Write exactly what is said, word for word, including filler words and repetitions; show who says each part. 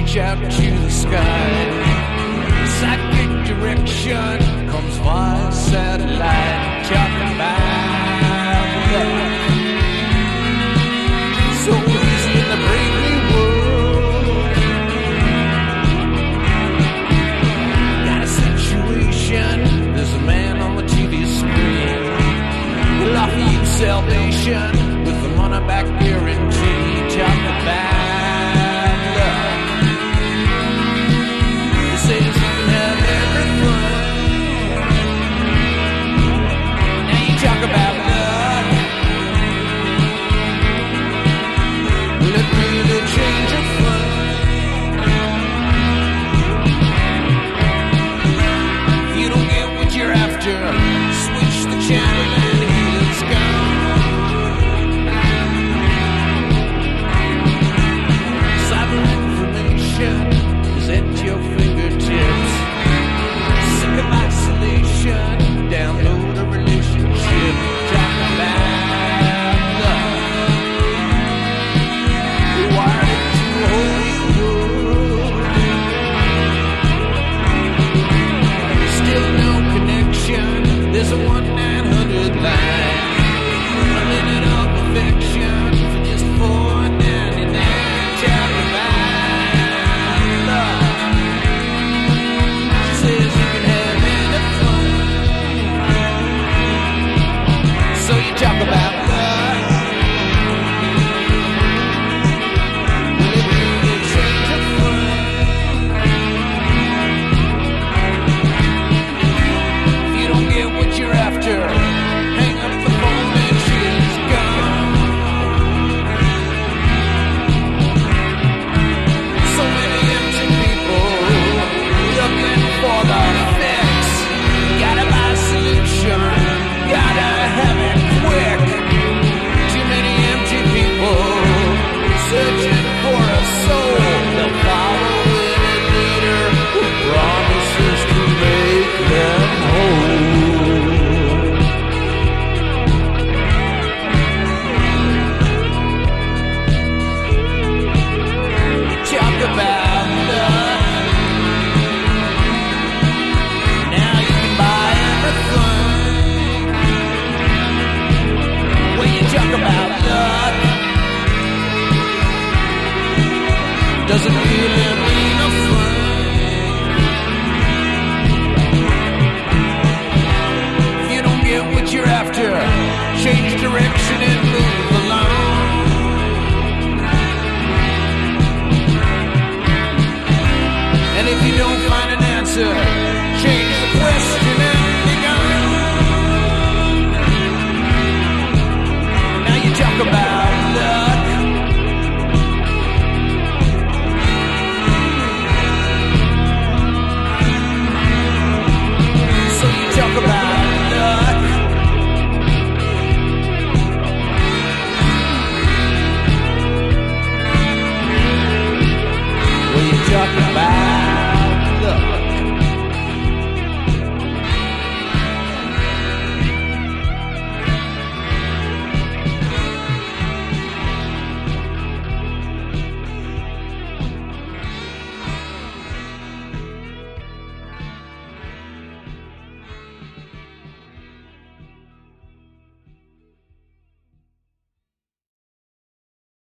Speaker 1: reach out to the sky. Psychic direction comes via satellite. Talking about love. So easy in the bravery world. Got a situation. There's a man on the T V screen. Will offer you salvation with the money back guarantee. Talk about love. He says you can have everything. Now you talk about love. Will it really change a thing? If you don't get what you're after, switch the channel and it's gone. Cyber information is at your fingertips. Sick of isolation, download a relationship. Talk about love. We wired it to a whole new world. Still no connection. There's a one nine hundred line. A minute of affection for just four ninety-nine. Talk about love. She says you can have anything. So you talk about love. Will it really change a thing? If you don't get what you're after, hang up the phone and she's gone. So many empty people looking for the fix. Gotta buy a solution, gotta have it quick. Too many empty people searching for a soul. They'll follow any leader who promises to make them whole. Talk about love. Now you can buy everything. When you talk about love, doesn't feel